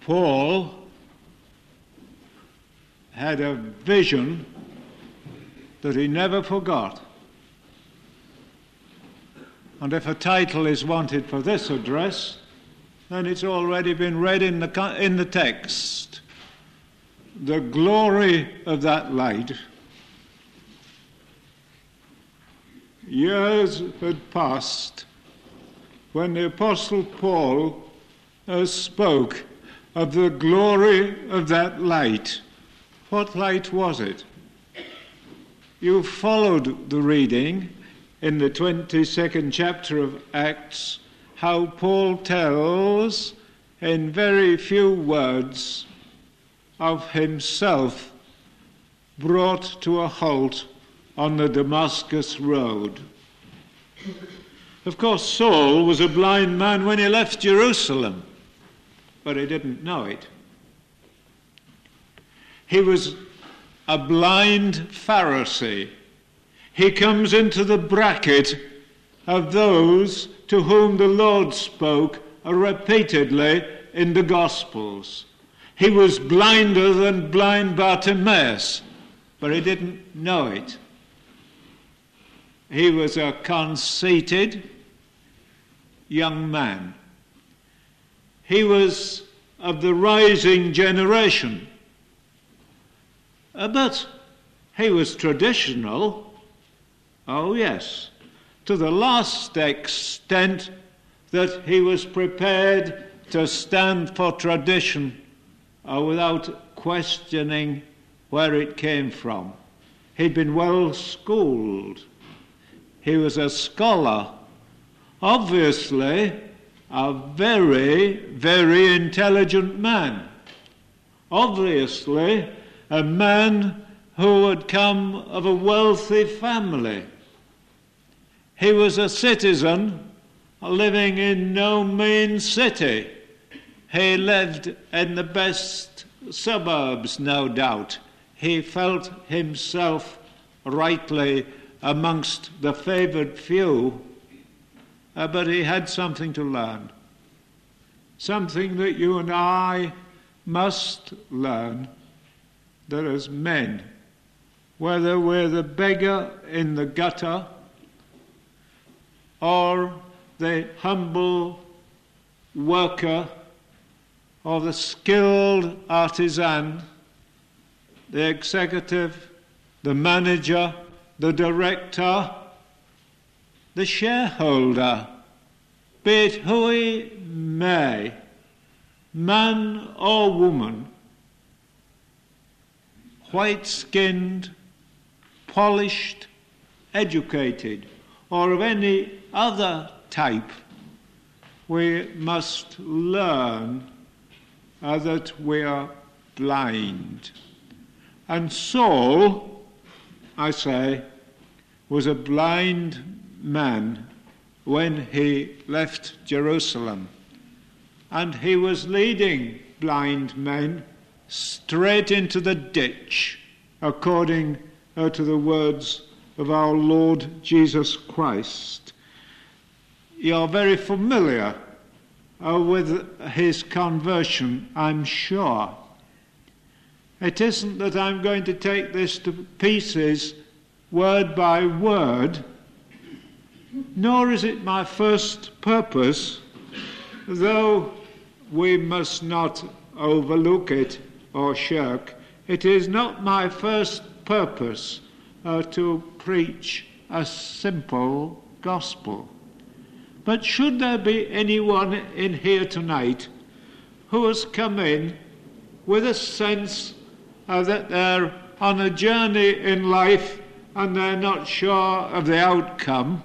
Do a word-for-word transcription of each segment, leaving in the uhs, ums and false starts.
Paul had a vision that he never forgot. And if a title is wanted for this address, then it's already been read in the, in the text. The glory of that light. Years had passed when the Apostle Paul uh, spoke of the glory of that light. What light was it? You followed the reading in the twenty-second chapter of Acts, how Paul tells in very few words of himself brought to a halt on the Damascus road. Of course, Saul was a blind man when he left Jerusalem, but he didn't know it. He was a blind Pharisee. He comes into the bracket of those to whom the Lord spoke repeatedly in the Gospels. He was blinder than blind Bartimaeus, but he didn't know it. He was a conceited young man. He was of the rising generation, uh, but he was traditional. Oh yes, to the last extent that he was prepared to stand for tradition uh, without questioning where it came from. He'd been well schooled. He was a scholar, obviously a very, very intelligent man. Obviously a man who had come of a wealthy family. He was a citizen living in no mean city. He lived in the best suburbs, no doubt. He felt himself rightly amongst the favoured few, uh, but he had something to learn. Something that you and I must learn, that as men, whether we're the beggar in the gutter or the humble worker or the skilled artisan, the executive, the manager, the director, the shareholder, be it who he may, man or woman, white-skinned, polished, educated, or of any other type, we must learn uh, that we are blind. And Saul, I say, was a blind man when he left Jerusalem. And he was leading blind men straight into the ditch, according uh, to the words of our Lord Jesus Christ. You're very familiar uh, with his conversion, I'm sure. It isn't that I'm going to take this to pieces word by word, nor is it my first purpose, though we must not overlook it or shirk. It is not my first purpose uh, to preach a simple gospel. But should there be anyone in here tonight who has come in with a sense uh, that they're on a journey in life and they're not sure of the outcome,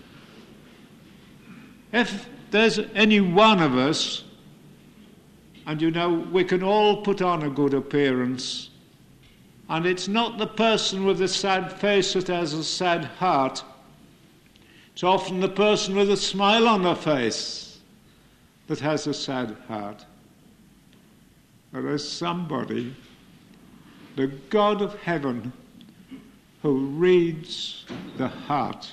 if there's any one of us, and you know, we can all put on a good appearance, and it's not the person with the sad face that has a sad heart. It's often the person with a smile on her face that has a sad heart. There is somebody, the God of heaven, who reads the heart.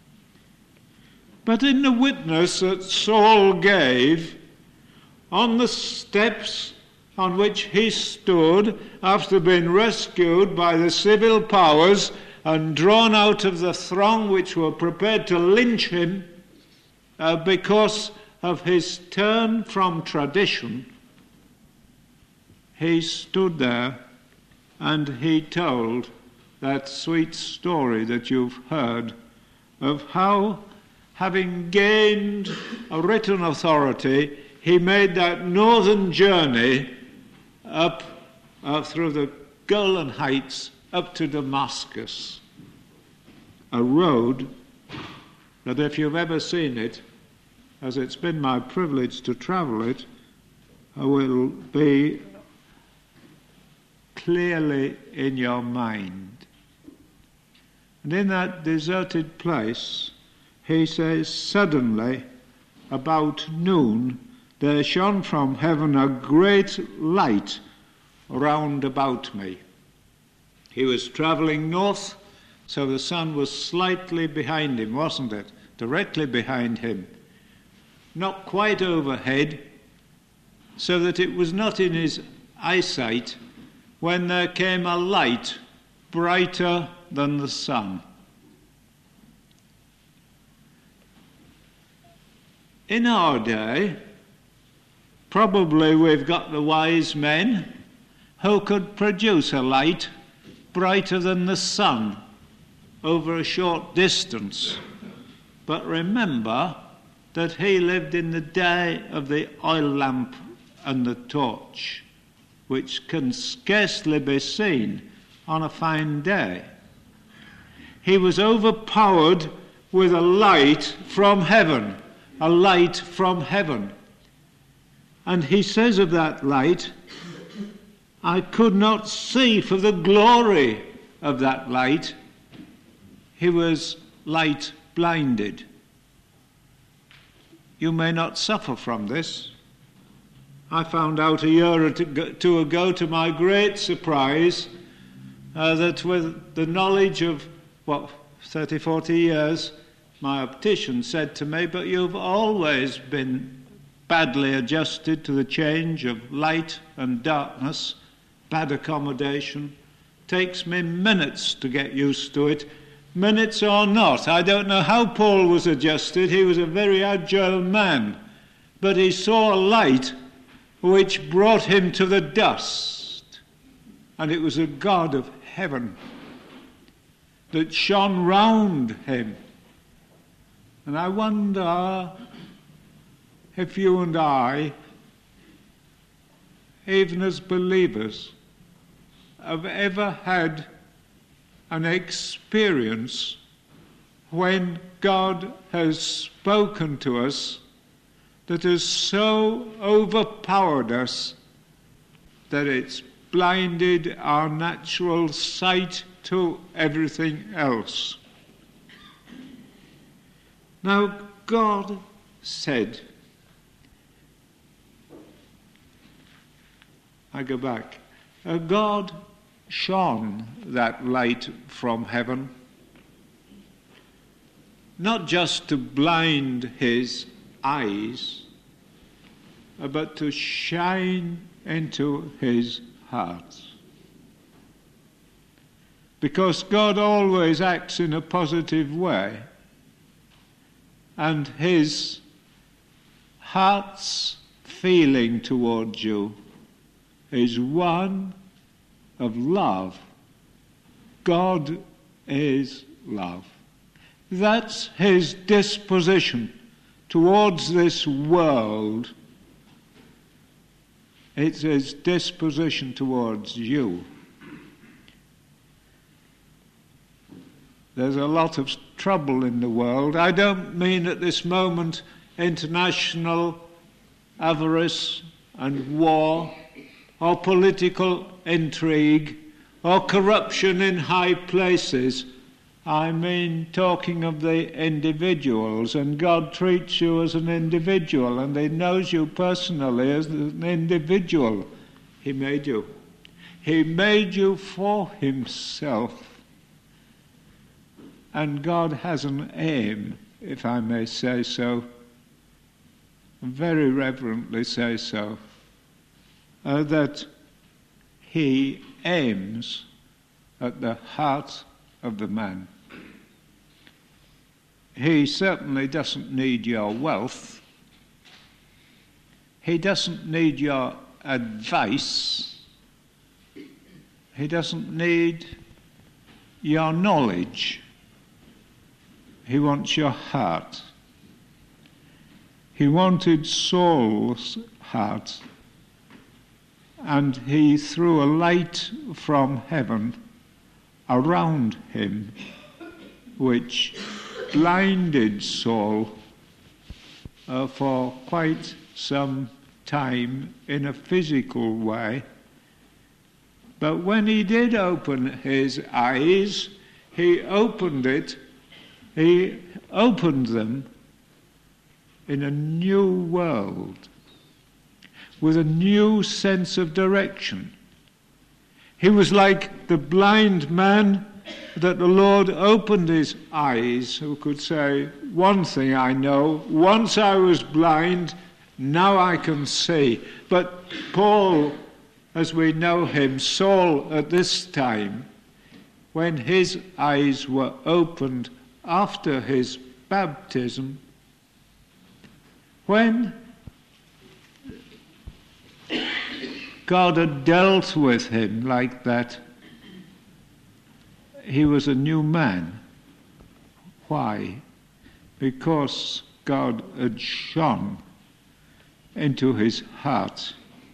But in the witness that Saul gave on the steps on which he stood after being rescued by the civil powers and drawn out of the throng which were prepared to lynch him uh, because of his turn from tradition. He stood there and he told that sweet story that you've heard of how, having gained a written authority, he made that northern journey up uh, through the Golan Heights up to Damascus, a road that, if you've ever seen it, as it's been my privilege to travel it, will be clearly in your mind. And in that deserted place, he says, suddenly, about noon, there shone from heaven a great light round about me. He was travelling north, so the sun was slightly behind him, wasn't it? Directly behind him. Not quite overhead, so that it was not in his eyesight when there came a light brighter than the sun. In our day, probably we've got the wise men who could produce a light brighter than the sun over a short distance. But remember that he lived in the day of the oil lamp and the torch, which can scarcely be seen on a fine day. He was overpowered with a light from heaven, a light from heaven. And he says of that light, I could not see for the glory of that light. He was light blinded. You may not suffer from this. I found out a year or two ago, to my great surprise, uh, that with the knowledge of, what, thirty, forty years, my optician said to me, but you've always been badly adjusted to the change of light and darkness, bad accommodation. Takes me minutes to get used to it. Minutes or not, I don't know how Paul was adjusted. He was a very agile man. But he saw a light which brought him to the dust. And it was a God of heaven that shone round him. And I wonder if you and I, even as believers, have ever had an experience when God has spoken to us that has so overpowered us that it's blinded our natural sight to everything else. Now, God said, I go back, uh, God shone that light from heaven, not just to blind his eyes, but to shine into his heart. Because God always acts in a positive way, and his heart's feeling towards you is one of love. God is love. That's his disposition towards this world. It's his disposition towards you. There's a lot of trouble in the world. I don't mean at this moment international avarice and war, or political intrigue, or corruption in high places. I mean talking of the individuals, and God treats you as an individual, and he knows you personally as an individual. He made you. He made you for himself. And God has an aim, if I may say so, very reverently say so. uh, that he aims at the heart of the man. He certainly doesn't need your wealth. He doesn't need your advice. He doesn't need your knowledge. He wants your heart. He wanted Saul's heart, and he threw a light from heaven around him, which blinded Saul uh, for quite some time in a physical way. But when he did open his eyes, he opened it, he opened them in a new world, with a new sense of direction. He was like the blind man that the Lord opened his eyes, who could say, one thing I know, once I was blind, now I can see. But Paul, as we know him, Saul at this time, when his eyes were opened after his baptism, when God had dealt with him like that, he was a new man. Why? Because God had shone into his heart.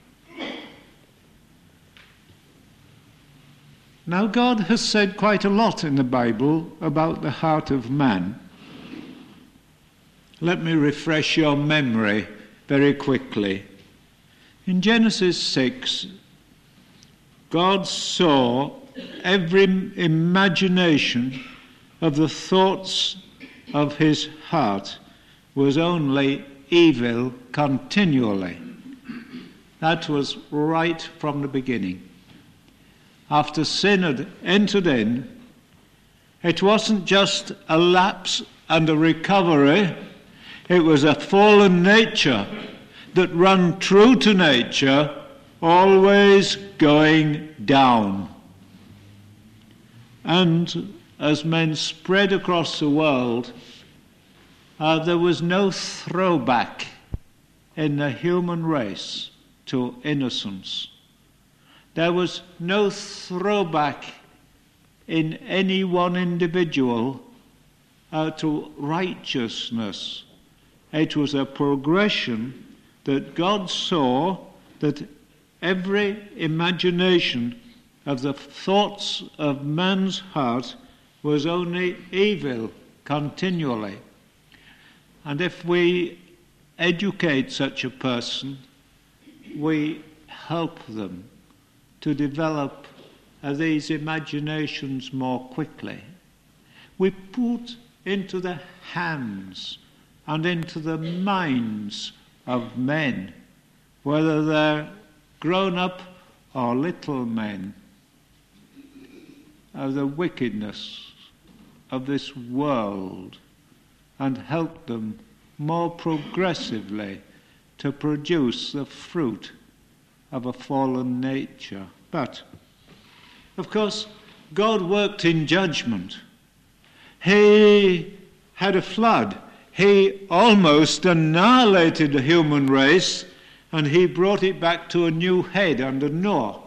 Now, God has said quite a lot in the Bible about the heart of man. Let me refresh your memory very quickly. In Genesis six, God saw every imagination of the thoughts of his heart was only evil continually. That was right from the beginning. After sin had entered in, it wasn't just a lapse and a recovery, it was a fallen nature that ran true to nature, always going down. And as men spread across the world, uh, there was no throwback in the human race to innocence. There was no throwback in any one individual uh, to righteousness. It was a progression that God saw that every imagination of the thoughts of man's heart was only evil continually. And if we educate such a person, we help them to develop uh, these imaginations more quickly. We put into the hands and into the minds of men, whether they're grown up or little men, of the wickedness of this world, and help them more progressively to produce the fruit of a fallen nature. But, of course, God worked in judgment. He had a flood. He almost annihilated the human race, and he brought it back to a new head under Noah.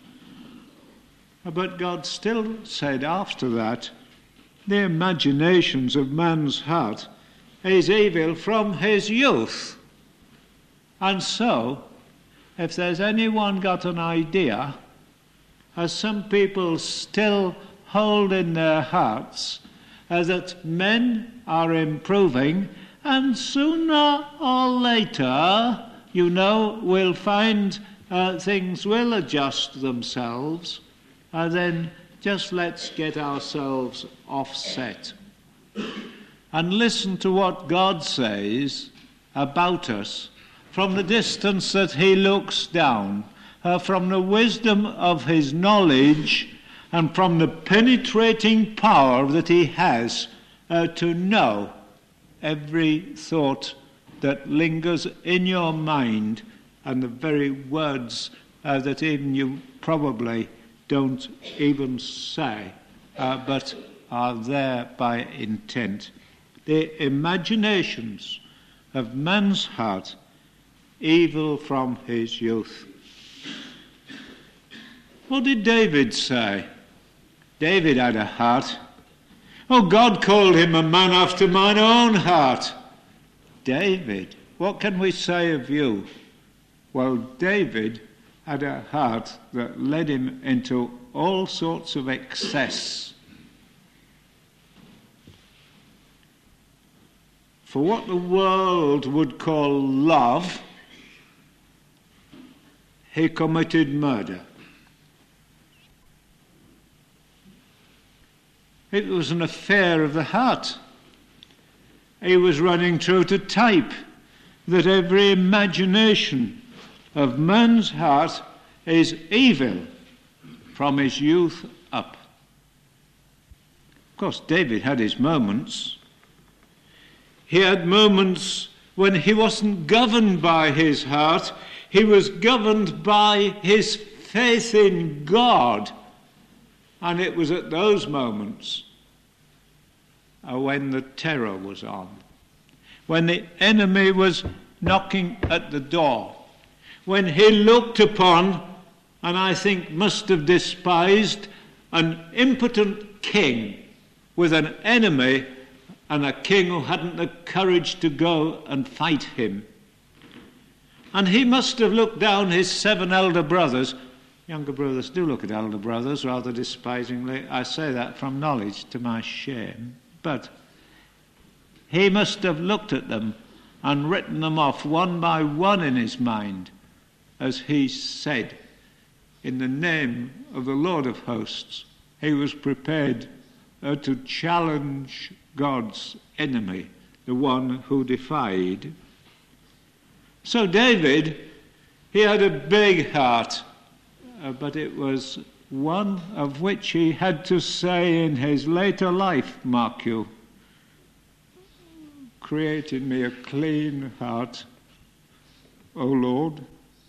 But God still said after that, the imaginations of man's heart is evil from his youth. And so, if there's anyone got an idea, as some people still hold in their hearts, uh, that men are improving, and sooner or later, you know, we'll find uh, things will adjust themselves, and then just let's get ourselves offset. And listen to what God says about us from the distance that he looks down, uh, from the wisdom of his knowledge, and from the penetrating power that he has uh, to know every thought that lingers in your mind and the very words uh, that even you probably don't even say, uh, but are there by intent. The imaginations of man's heart, evil from his youth. What did David say? David had a heart. Oh, God called him a man after mine own heart. David, what can we say of you? Well, David had a heart that led him into all sorts of excess. For what the world would call love, he committed murder. It was an affair of the heart. He was running true to type that every imagination of man's heart is evil from his youth up. Of course, David had his moments. He had moments when he wasn't governed by his heart. He was governed by his faith in God. And it was at those moments uh, when the terror was on, when the enemy was knocking at the door, when he looked upon, and I think must have despised, an impotent king with an enemy and a king who hadn't the courage to go and fight him. And he must have looked down his seven elder brothers. Younger brothers do look at elder brothers rather despisingly. I say that from knowledge to my shame. But he must have looked at them and written them off one by one in his mind, as he said, in the name of the Lord of hosts, he was prepared uh, to challenge God's enemy, the one who defied. So David, he had a big heart, uh, but it was one of which he had to say in his later life, mark you, create in me a clean heart, O Lord.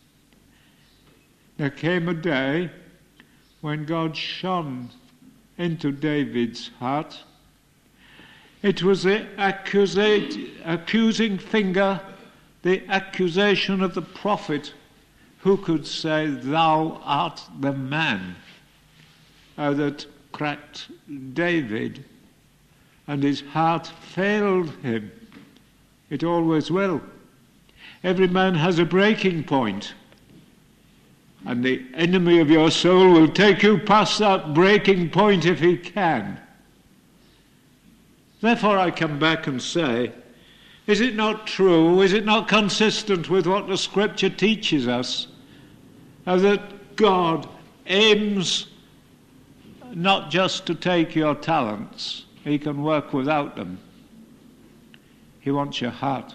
There came a day when God shone into David's heart. It was the accusate, accusing finger, the accusation of the prophet, who could say, "Thou art the man," uh, that cracked David, and his heart failed him. It always will. Every man has a breaking point, and the enemy of your soul will take you past that breaking point if he can. Therefore I come back and say, is it not true, is it not consistent with what the Scripture teaches us, uh, that God aims not just to take your talents, he can work without them. He wants your heart.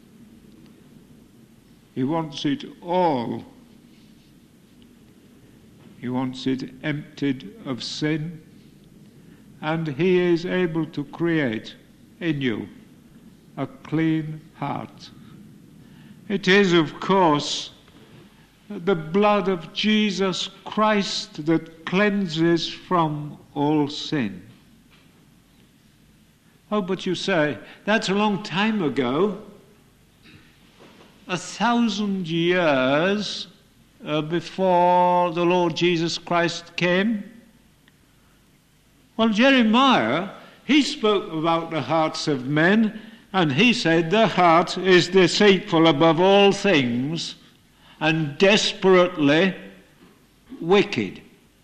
He wants it all. He wants it emptied of sin, and he is able to create in you a clean heart. It is, of course, the blood of Jesus Christ that cleanses from all sin. Oh, but you say, that's a long time ago. A thousand years uh, before the Lord Jesus Christ came. Well, Jeremiah, he spoke about the hearts of men, and he said the heart is deceitful above all things and desperately wicked.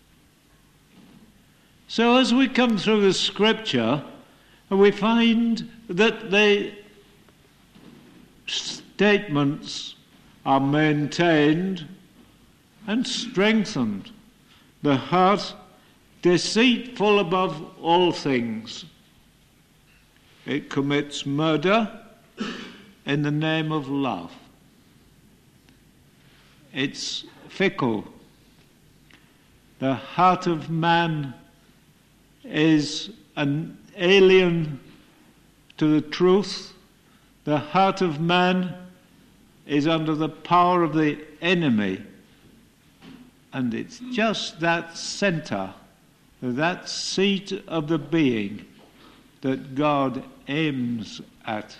So as we come through the Scripture, we find that the statements are maintained and strengthened. The heart deceitful above all things. It commits murder in the name of love. It's fickle. The heart of man is an alien to the truth. The heart of man is under the power of the enemy. And it's just that centre, that seat of the being that God aims at.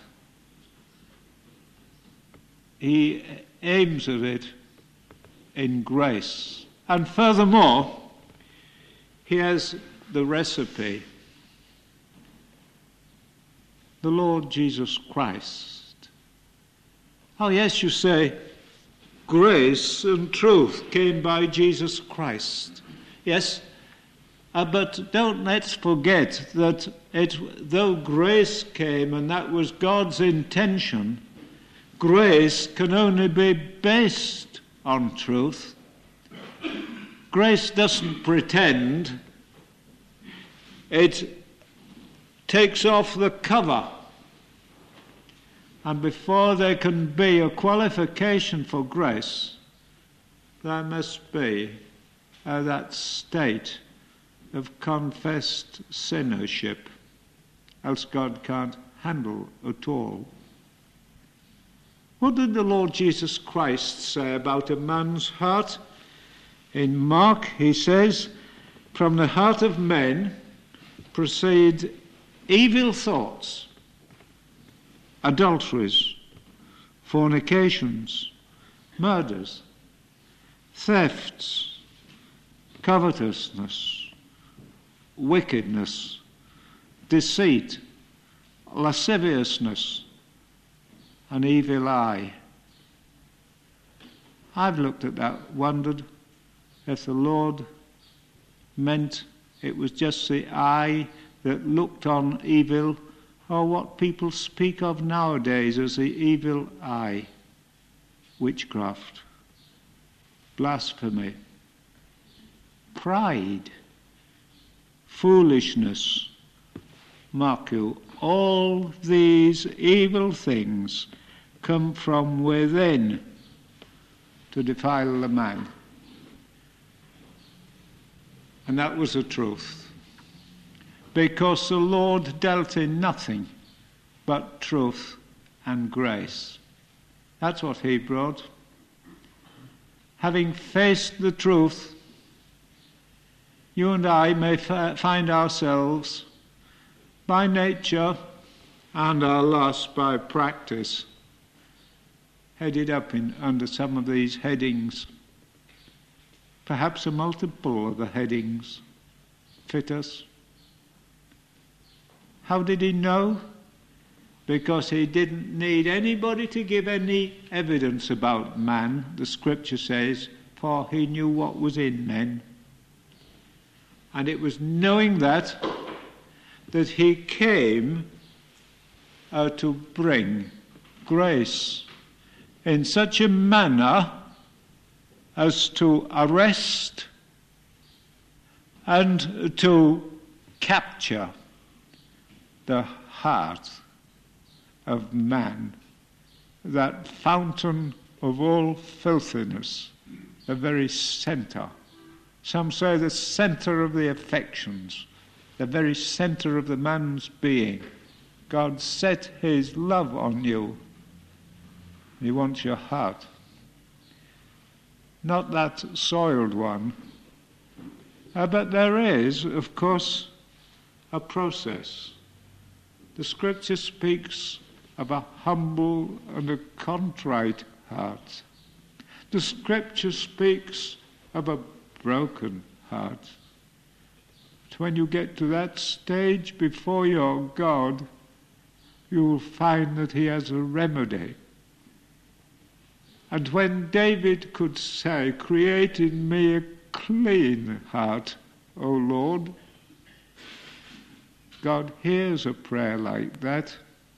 He aims at it in grace. And furthermore, he has the recipe. The Lord Jesus Christ. Oh yes, you say, grace and truth came by Jesus Christ. Yes, uh, but don't let's forget that it, though grace came and that was God's intention, grace can only be based on truth. Grace doesn't pretend. It takes off the cover. And before there can be a qualification for grace, there must be uh, that state of confessed sinnership, else God can't handle at all. What did the Lord Jesus Christ say about a man's heart? In Mark, he says, from the heart of men proceed evil thoughts, adulteries, fornications, murders, thefts, covetousness, wickedness, deceit, lasciviousness, an evil eye. I've looked at that, wondered if the Lord meant it was just the eye that looked on evil, or what people speak of nowadays as the evil eye. Witchcraft, blasphemy, pride, foolishness. Mark you, all these evil things come from within to defile the man. And that was the truth. Because the Lord dealt in nothing but truth and grace. That's what he brought. Having faced the truth, you and I may f- find ourselves, by nature and our loss by practice, headed up in under some of these headings. Perhaps a multiple of the headings fit us. How did he know? Because he didn't need anybody to give any evidence about man, the scripture says, for he knew what was in men. And it was knowing that, that he came uh, to bring grace in such a manner as to arrest and to capture the heart of man, that fountain of all filthiness, the very centre. Some say the centre of the affections, the very centre of the man's being. God set his love on you. He wants your heart. Not that soiled one. Uh, but there is, of course, a process. The scripture speaks of a humble and a contrite heart. The scripture speaks of a broken heart. But when you get to that stage before your God, you will find that he has a remedy. And when David could say, "Create in me a clean heart, O Lord," God hears a prayer like that.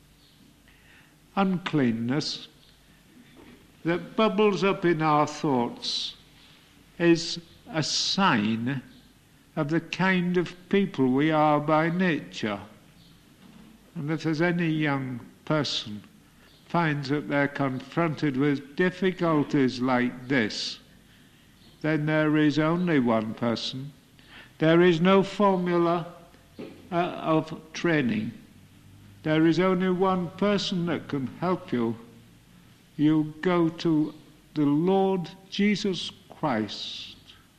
Uncleanness that bubbles up in our thoughts is a sign of the kind of people we are by nature. And if there's any young person finds that they're confronted with difficulties like this, then there is only one person. There is no formula uh, of training. There is only one person that can help you. You go to the Lord Jesus Christ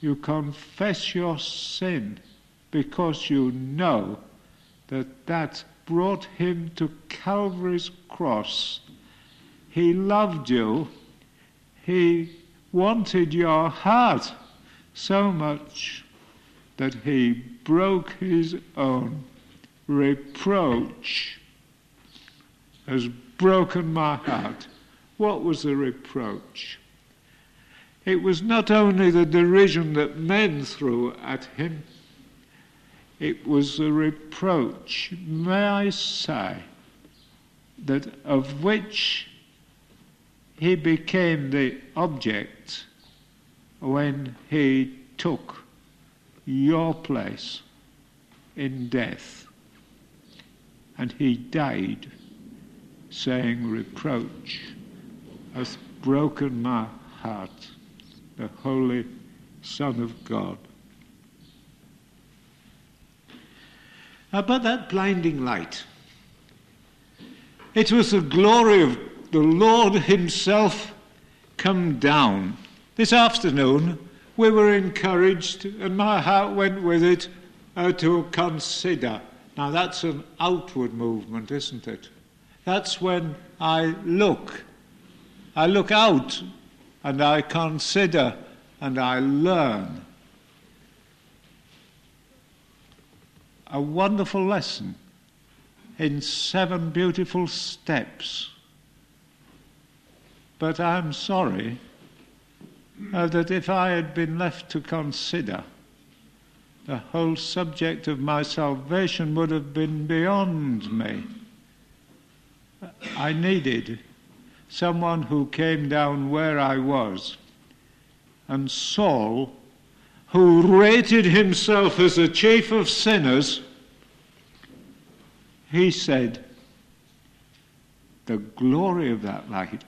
You confess your sin because you know that that brought him to Calvary's cross. He loved you. He wanted your heart so much that he broke his own. Reproach has broken my heart. What was the reproach? It was not only the derision that men threw at him, it was the reproach, may I say, that of which he became the object when he took your place in death. And he died, saying, reproach hath broken my heart, the Holy Son of God. About that blinding light, it was the glory of the Lord himself come down. This afternoon we were encouraged, and my heart went with it, uh, to consider. Now that's an outward movement, isn't it? That's when I look. I look out and I consider and I learn. A wonderful lesson in seven beautiful steps. But I'm sorry uh, that if I had been left to consider, the whole subject of my salvation would have been beyond me. I needed someone who came down where I was. And Saul, who rated himself as the chief of sinners, he said, the glory of that light.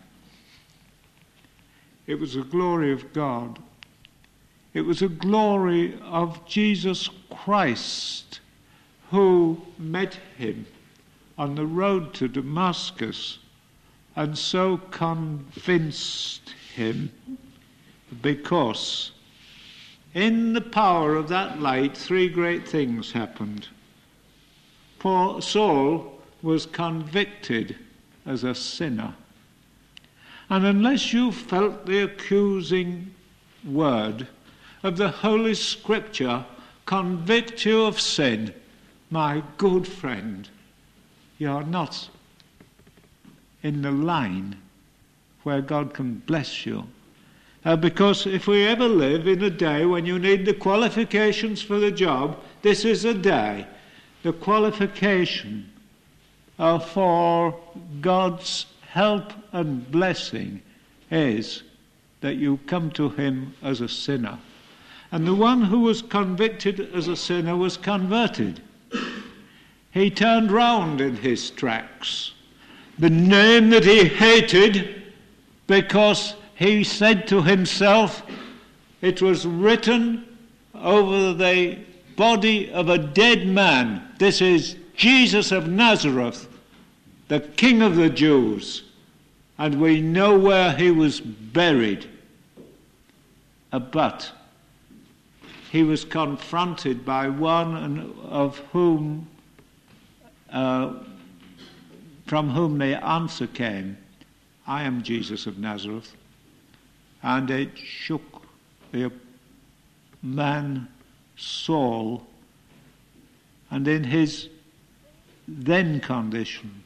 It was the glory of God. It was the glory of Jesus Christ, who met him on the road to Damascus and so convinced him, because in the power of that light three great things happened. Paul, Saul was convicted as a sinner. And unless you felt the accusing word of the Holy Scripture convict you of sin, my good friend, you're not in the line where God can bless you. Uh, because if we ever live in a day when you need the qualifications for the job, this is a day. The qualification uh, for God's help and blessing is that you come to him as a sinner. And the one who was convicted as a sinner was converted. He turned round in his tracks. The name that he hated, because he said to himself, it was written over the body of a dead man, this is Jesus of Nazareth, the King of the Jews, and we know where he was buried. But he was confronted by one of whom, uh, from whom the answer came, I am Jesus of Nazareth. And it shook the man Saul, and in his then condition,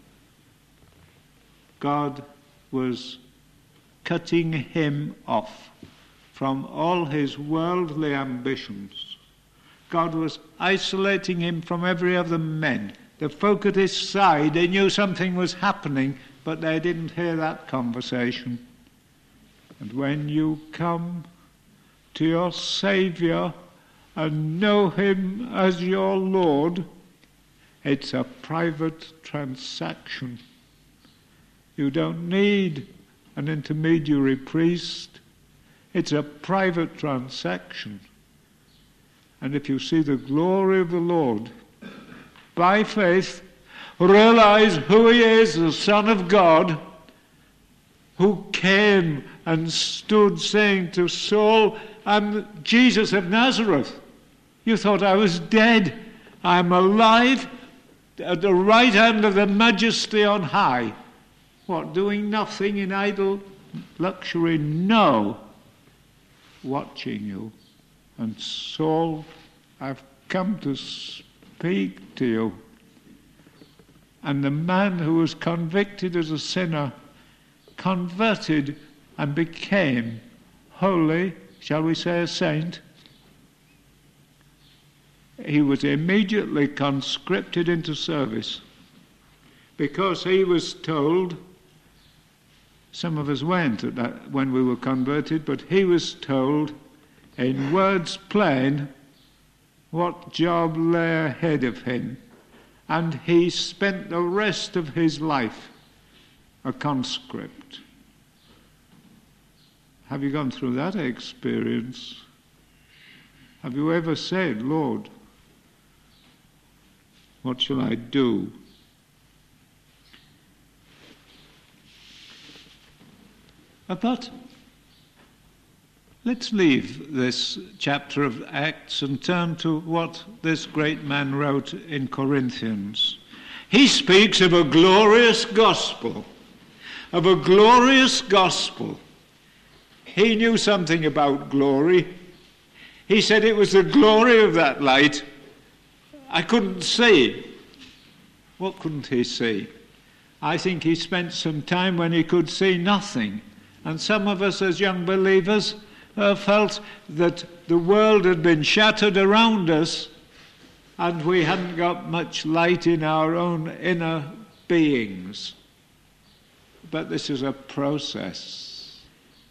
God was cutting him off from all his worldly ambitions. God was isolating him from every other man. The folk at his side, they knew something was happening, but they didn't hear that conversation. And when you come to your Saviour and know him as your Lord, it's a private transaction. You don't need an intermediary priest. It's a private transaction. And if you see the glory of the Lord, by faith, realize who he is, the Son of God, who came and stood saying to Saul, I'm Jesus of Nazareth. You thought I was dead. I'm alive at the right hand of the Majesty on high. What, doing nothing in idle luxury? No. Watching you. And Saul, I've come to speak to you. And the man who was convicted as a sinner converted and became holy, shall we say a saint. He was immediately conscripted into service because he was told, some of us went at that when we were converted, but he was told in words plain what job lay ahead of him. And he spent the rest of his life a conscript. Have you gone through that experience? Have you ever said, Lord, what shall I do? But let's leave this chapter of Acts and turn to what this great man wrote in Corinthians. He speaks of a glorious gospel, of a glorious gospel. He knew something about glory. He said it was the glory of that light. I couldn't see. What couldn't he see? I think he spent some time when he could see nothing. And some of us as young believers uh, felt that the world had been shattered around us and we hadn't got much light in our own inner beings. But this is a process.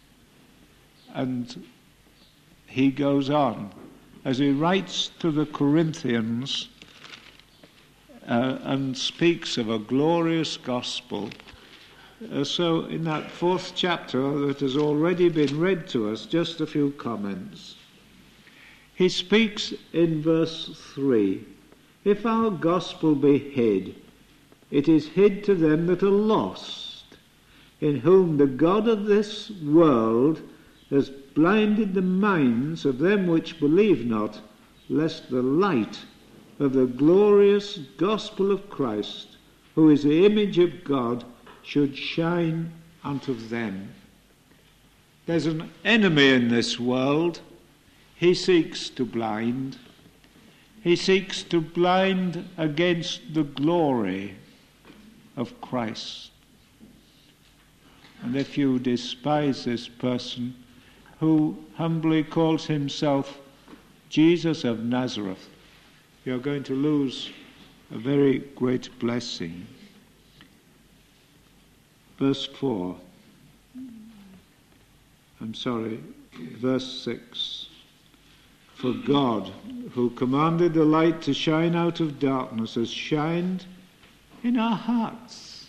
And he goes on. As he writes to the Corinthians uh, and speaks of a glorious gospel, uh, so in that fourth chapter that has already been read to us, just a few comments. He speaks in verse three, if our gospel be hid, it is hid to them that are lost, in whom the God of this world has blinded the minds of them which believe not, lest the light of the glorious gospel of Christ, who is the image of God, should shine unto them. There's an enemy in this world. He seeks to blind. He seeks to blind against the glory of Christ. And if you despise this person who humbly calls himself Jesus of Nazareth, you're going to lose a very great blessing. Verse four. I'm sorry, verse six. For God, who commanded the light to shine out of darkness, has shined in our hearts.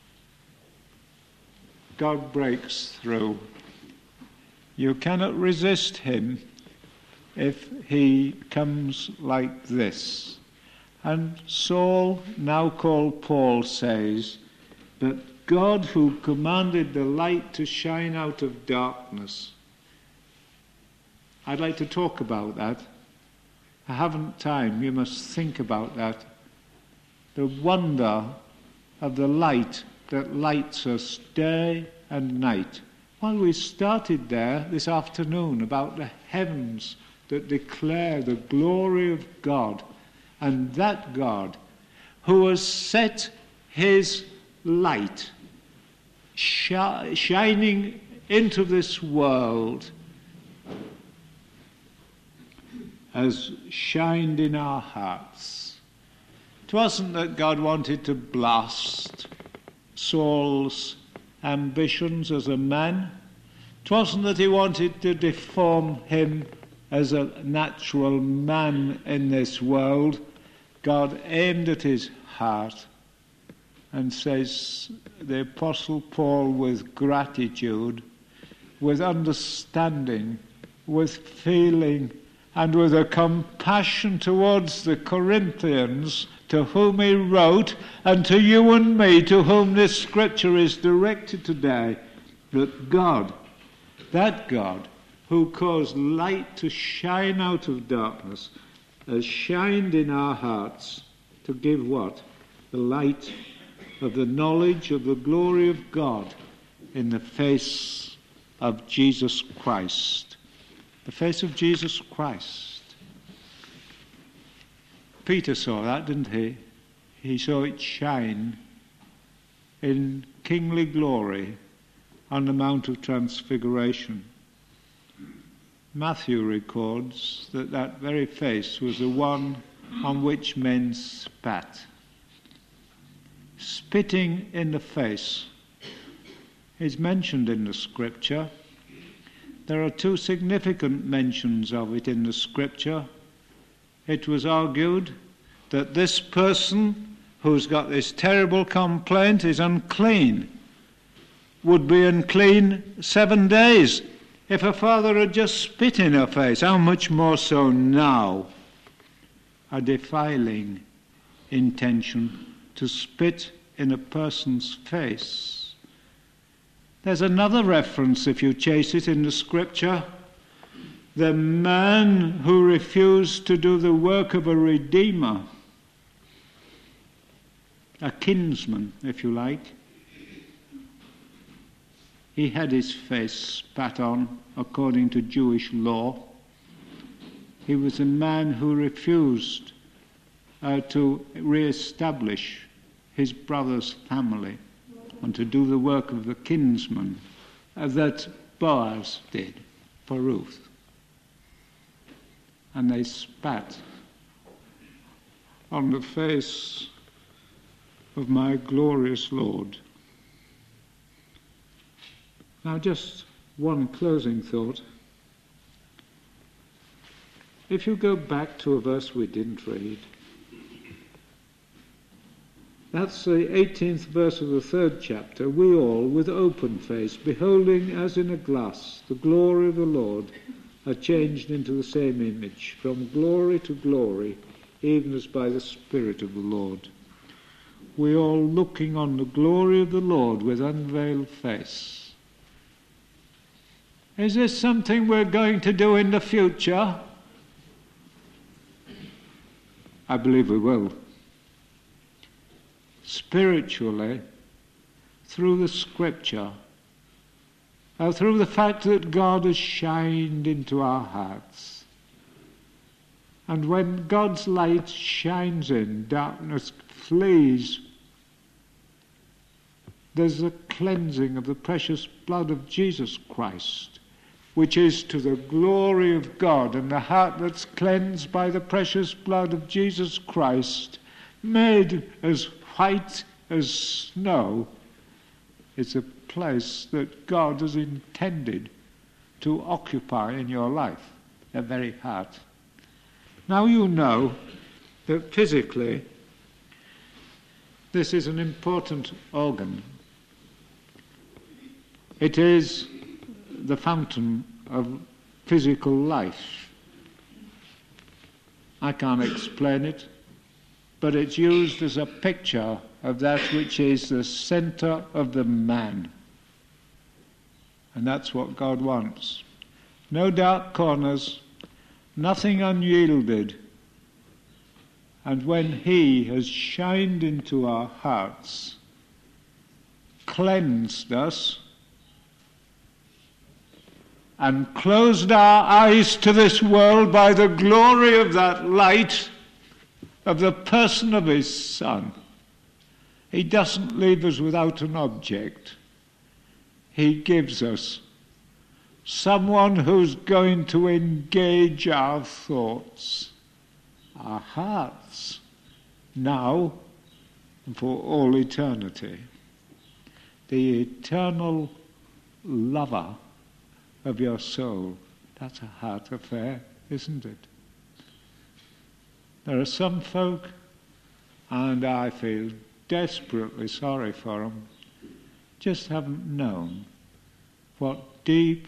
God breaks through. You cannot resist him if he comes like this. And Saul, now called Paul, says that God, who commanded the light to shine out of darkness. I'd like to talk about that. I haven't time. You must think about that. The wonder of the light that lights us day and night. Well, we started there this afternoon about the heavens that declare the glory of God, and that God who has set his light sh- shining into this world has shined in our hearts. It wasn't that God wanted to blast Saul's ambitions as a man. It wasn't that he wanted to deform him as a natural man in this world. God aimed at his heart, and says the Apostle Paul with gratitude, with understanding, with feeling, and with a compassion towards the Corinthians to whom he wrote, and to you and me to whom this scripture is directed today. that God, that God who caused light to shine out of darkness, has shined in our hearts to give what? The light of the knowledge of the glory of God in the face of Jesus Christ. The face of Jesus Christ. Peter saw that, didn't he? He saw it shine in kingly glory on the Mount of Transfiguration. Matthew records that that very face was the one on which men spat. Spitting in the face is mentioned in the Scripture. There are two significant mentions of it in the Scripture. It was argued that this person who's got this terrible complaint is unclean, would be unclean seven days. If her father had just spit in her face, how much more so now? A defiling intention to spit in a person's face. There's another reference, if you chase it in the Scripture. The man who refused to do the work of a redeemer, a kinsman, if you like. He had his face spat on according to Jewish law. He was a man who refused uh, to re-establish his brother's family and to do the work of the kinsman uh, that Boaz did for Ruth. And they spat on the face of my glorious Lord. Now, just one closing thought. If you go back to a verse we didn't read, that's the eighteenth verse of the third chapter. We all, with open face, beholding as in a glass the glory of the Lord, are changed into the same image, from glory to glory, even as by the Spirit of the Lord. We all looking on the glory of the Lord with unveiled face. Is this something we're going to do in the future? I believe we will. Spiritually, through the Scripture, or through the fact that God has shined into our hearts. And when God's light shines in, darkness flees. There's the cleansing of the precious blood of Jesus Christ, which is to the glory of God, and the heart that's cleansed by the precious blood of Jesus Christ, made as white as snow, is a place that God has intended to occupy in your life, the very heart. Now you know that physically this is an important organ. It is the fountain of physical life. I can't explain it, but it's used as a picture of that which is the center of the man. And that's what God wants. No dark corners, nothing unyielded. And when He has shined into our hearts, cleansed us, and closed our eyes to this world by the glory of that light of the person of His Son, He doesn't leave us without an object. He gives us someone who's going to engage our thoughts, our hearts, now and for all eternity. The eternal lover of your soul. That's a heart affair, isn't it? There are some folk, and I feel desperately sorry for them, just haven't known what deep,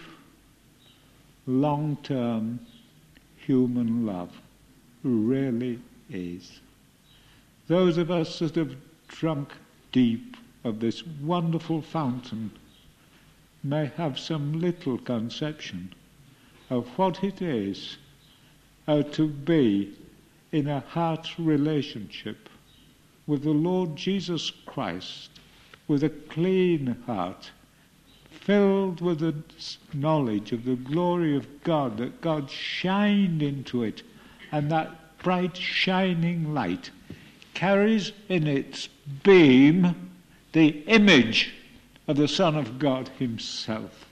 long-term human love really is. Those of us that have drunk deep of this wonderful fountain may have some little conception of what it is uh, to be in a heart relationship with the Lord Jesus Christ, with a clean heart, filled with the knowledge of the glory of God, that God shined into it, and that bright shining light carries in its beam the image of the Son of God himself.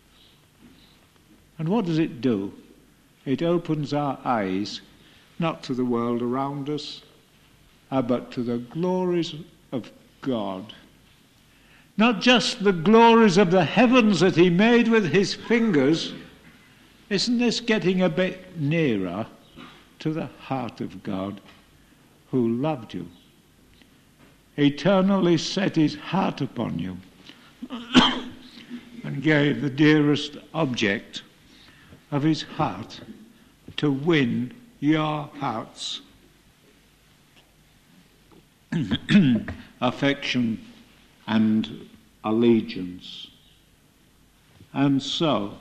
And what does it do? It opens our eyes not to the world around us, uh, but to the glories of God. Not just the glories of the heavens that he made with his fingers. Isn't this getting a bit nearer to the heart of God, who loved you, eternally set his heart upon you, and gave the dearest object of his heart to win your hearts? Affection and allegiance. And so,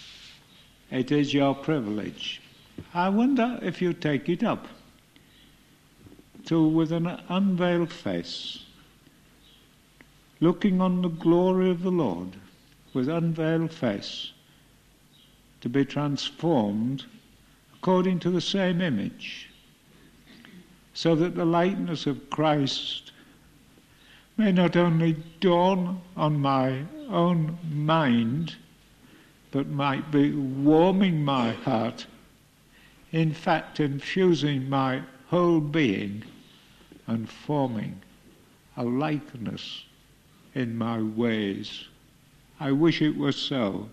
it is your privilege. I wonder if you take it up to, with an unveiled face, looking on the glory of the Lord with unveiled face, to be transformed according to the same image, so that the likeness of Christ may not only dawn on my own mind, but might be warming my heart, in fact infusing my whole being and forming a likeness in my ways. I wish it were so,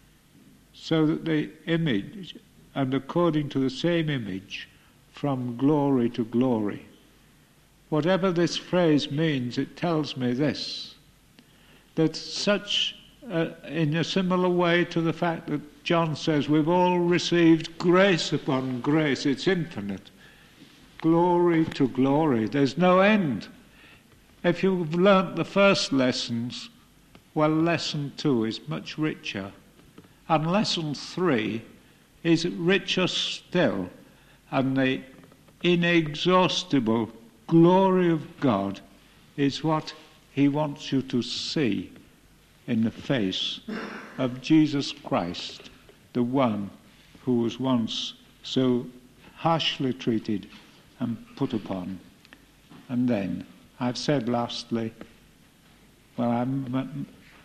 so that the image, and according to the same image, from glory to glory. Whatever this phrase means, it tells me this, that such, uh, in a similar way to the fact that John says we've all received grace upon grace, it's infinite, glory to glory, there's no end. If you've learnt the first lessons, well, lesson two is much richer, and lesson three is richer still, and the inexhaustible glory of God is what he wants you to see in the face of Jesus Christ, the one who was once so harshly treated and put upon. And then, I've said lastly, well, I'm,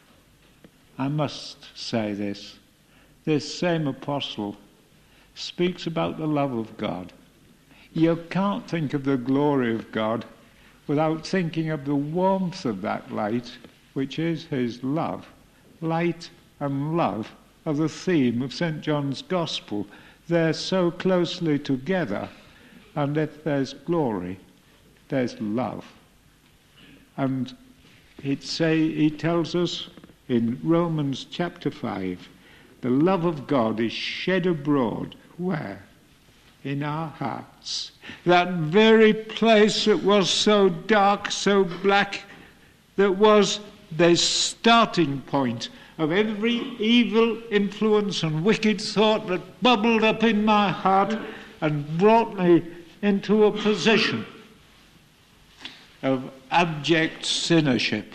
I must say this, this same apostle speaks about the love of God. You can't think of the glory of God without thinking of the warmth of that light, which is his love. Light and love are the theme of Saint John's Gospel. They're so closely together, and if there's glory, there's love. And it say, he tells us in Romans chapter five, the love of God is shed abroad. Where? In our hearts. That very place that was so dark, so black, that was the starting point of every evil influence and wicked thought that bubbled up in my heart and brought me into a position of abject sinnership.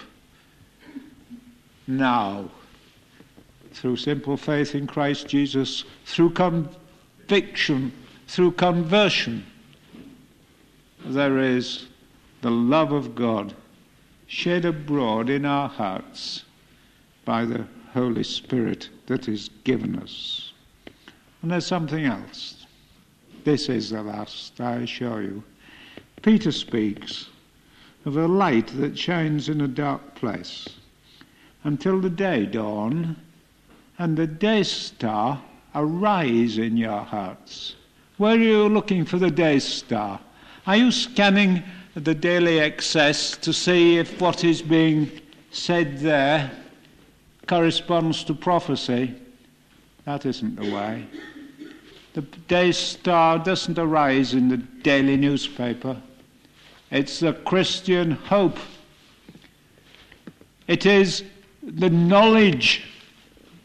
Now, through simple faith in Christ Jesus, through conviction, through conversion, there is the love of God shed abroad in our hearts by the Holy Spirit that is given us. And there's something else. This is the last, I assure you. Peter speaks of a light that shines in a dark place until the day dawn and the day star arise in your hearts. Where are you looking for the day star? Are you scanning the Daily Excess to see if what is being said there corresponds to prophecy? That isn't the way. The day star doesn't arise in the daily newspaper. It's the Christian hope. It is the knowledge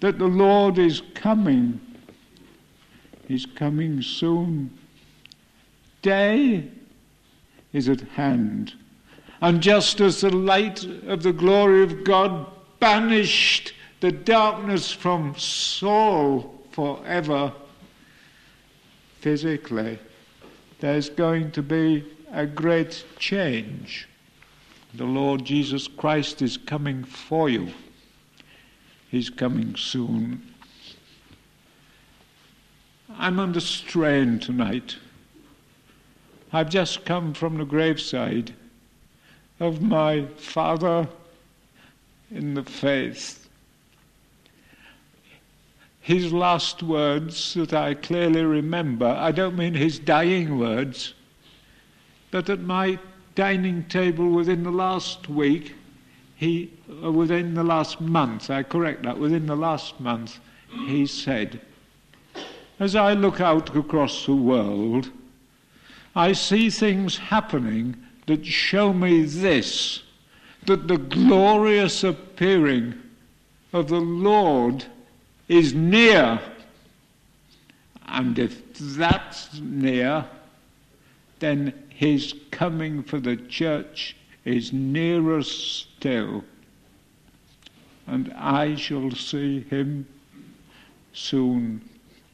that the Lord is coming. He's coming soon. Day is at hand. And just as the light of the glory of God banished the darkness from Saul forever, physically, there's going to be a great change. The Lord Jesus Christ is coming for you. He's coming soon. I'm under strain tonight. I've just come from the graveside of my father in the faith. His last words that I clearly remember, I don't mean his dying words, but at my dining table within the last week, he, uh, within the last month, I correct that, within the last month, he said, as I look out across the world, I see things happening that show me this, that the glorious appearing of the Lord is near. And if that's near, then his coming for the church is nearer still. And I shall see him soon.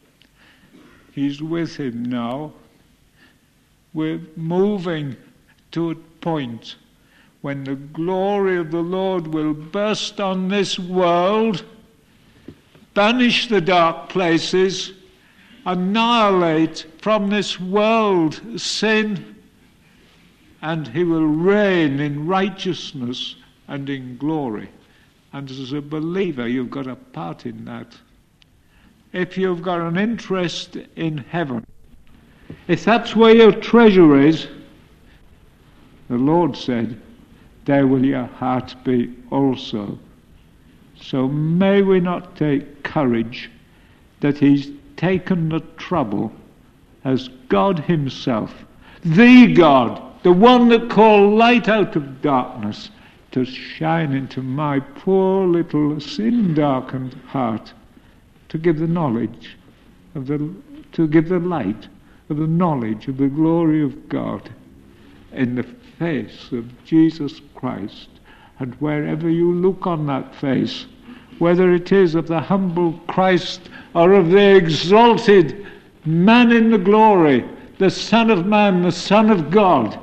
He's with him now. We're moving to a point when the glory of the Lord will burst on this world, banish the dark places, annihilate from this world sin, and he will reign in righteousness and in glory. And as a believer, you've got a part in that. If you've got an interest in heaven, if that's where your treasure is, the Lord said, there will your heart be also. So may we not take courage that he's taken the trouble as God himself, the God, the one that called light out of darkness, to shine into my poor little sin-darkened heart, to give the knowledge of the, to give the light of the knowledge of the glory of God in the face of Jesus Christ. And wherever you look on that face, whether it is of the humble Christ or of the exalted man in the glory, the Son of Man, the Son of God,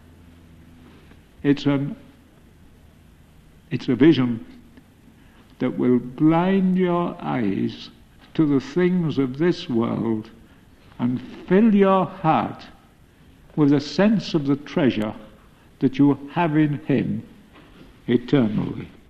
it's an it's a vision that will blind your eyes to the things of this world and fill your heart with a sense of the treasure that you have in him eternally.